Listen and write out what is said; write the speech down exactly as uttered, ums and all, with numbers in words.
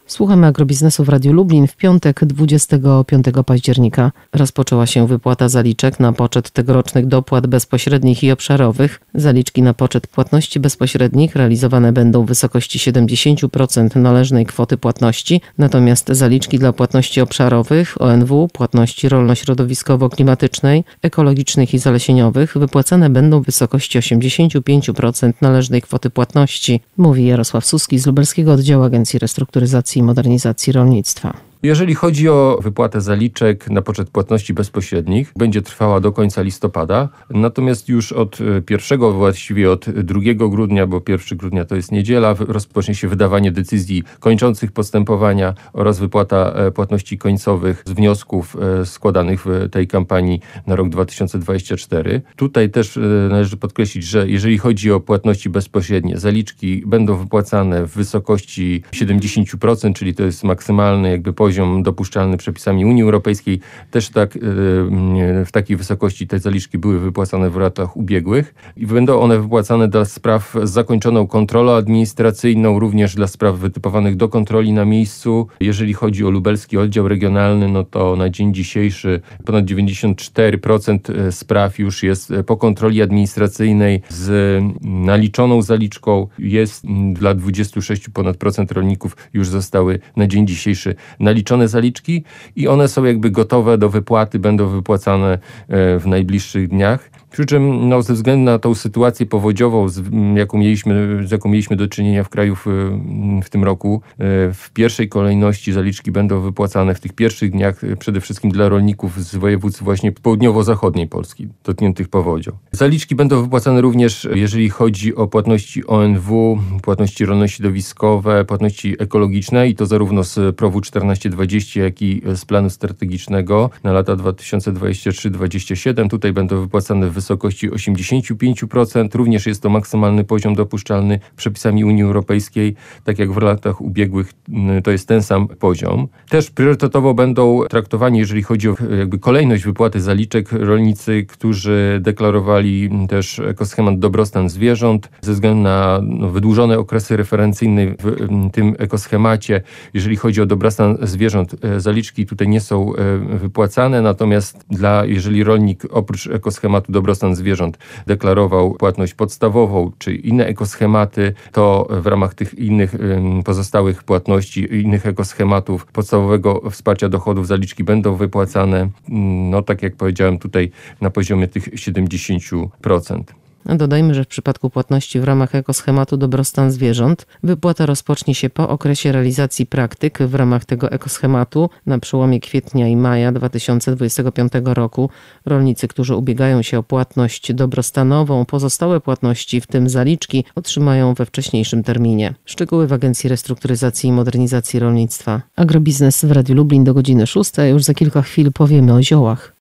Słuchamy agrobiznesu w Radiu Lublin. W piątek dwudziestego piątego października rozpoczęła się wypłata zaliczek na poczet tegorocznych dopłat bezpośrednich i obszarowych. Zaliczki na poczet płatności bezpośrednich realizowane będą w wysokości siedemdziesiąt procent należnej kwoty płatności, natomiast zaliczki dla płatności obszarowych, O N W, płatności rolno-środowiskowo-klimatycznej, ekologicznych i zalesieniowych wypłacane będą w wysokości osiemdziesiąt pięć procent należnej kwoty płatności, mówi Jarosław Suski z Lubelskiego Oddziału Agencji Restrukturyzacji i Modernizacji Rolnictwa. Jeżeli chodzi o wypłatę zaliczek na poczet płatności bezpośrednich, będzie trwała do końca listopada, natomiast już od pierwszego, właściwie od drugiego grudnia, bo pierwszego grudnia to jest niedziela, rozpocznie się wydawanie decyzji kończących postępowania oraz wypłata płatności końcowych z wniosków składanych w tej kampanii na rok dwa tysiące dwudziesty czwarty. Tutaj też należy podkreślić, że jeżeli chodzi o płatności bezpośrednie, zaliczki będą wypłacane w wysokości siedemdziesiąt procent, czyli to jest maksymalny jakby poziom dopuszczalny przepisami Unii Europejskiej. Też tak w takiej wysokości te zaliczki były wypłacane w latach ubiegłych i będą one wypłacane dla spraw z zakończoną kontrolą administracyjną, również dla spraw wytypowanych do kontroli na miejscu. Jeżeli chodzi o lubelski oddział regionalny, no to na dzień dzisiejszy ponad dziewięćdziesiąt cztery procent spraw już jest po kontroli administracyjnej z naliczoną zaliczką. Jest dla dwadzieścia sześć ponad procent rolników już zostały na dzień dzisiejszy naliczone zaliczki i one są jakby gotowe do wypłaty, będą wypłacane w najbliższych dniach. Przy czym no, ze względu na tą sytuację powodziową, z jaką, mieliśmy, z jaką mieliśmy do czynienia w kraju w, w tym roku, w pierwszej kolejności zaliczki będą wypłacane w tych pierwszych dniach przede wszystkim dla rolników z województw właśnie południowo-zachodniej Polski, dotkniętych powodzią. Zaliczki będą wypłacane również, jeżeli chodzi o płatności O N W, płatności rolno-środowiskowe, płatności ekologiczne i to zarówno z P R O W-u czternaście dwadzieścia, jak i z planu strategicznego na lata dwa tysiące dwudziesty trzeci do dwudziestego siódmego. Tutaj będą wypłacane w wysokości osiemdziesiąt pięć procent. Również jest to maksymalny poziom dopuszczalny przepisami Unii Europejskiej. Tak jak w latach ubiegłych to jest ten sam poziom. Też priorytetowo będą traktowani, jeżeli chodzi o jakby kolejność wypłaty zaliczek, rolnicy, którzy deklarowali też ekoschemat dobrostan zwierząt ze względu na no, wydłużone okresy referencyjne w tym ekoschemacie. Jeżeli chodzi o dobrostan zwierząt, zaliczki tutaj nie są wypłacane, natomiast dla, jeżeli rolnik oprócz ekoschematu dobrostan zwierząt deklarował płatność podstawową czy inne ekoschematy, to w ramach tych innych pozostałych płatności, innych ekoschematów podstawowego wsparcia dochodów zaliczki będą wypłacane, no tak jak powiedziałem tutaj, na poziomie tych siedemdziesiąt procent. Dodajmy, że w przypadku płatności w ramach ekoschematu dobrostan zwierząt wypłata rozpocznie się po okresie realizacji praktyk w ramach tego ekoschematu na przełomie kwietnia i maja dwa tysiące dwudziestego piątego roku. Rolnicy, którzy ubiegają się o płatność dobrostanową, pozostałe płatności, w tym zaliczki, otrzymają we wcześniejszym terminie. Szczegóły w Agencji Restrukturyzacji i Modernizacji Rolnictwa. Agrobiznes w Radiu Lublin do godziny szóstej. Już za kilka chwil powiemy o ziołach.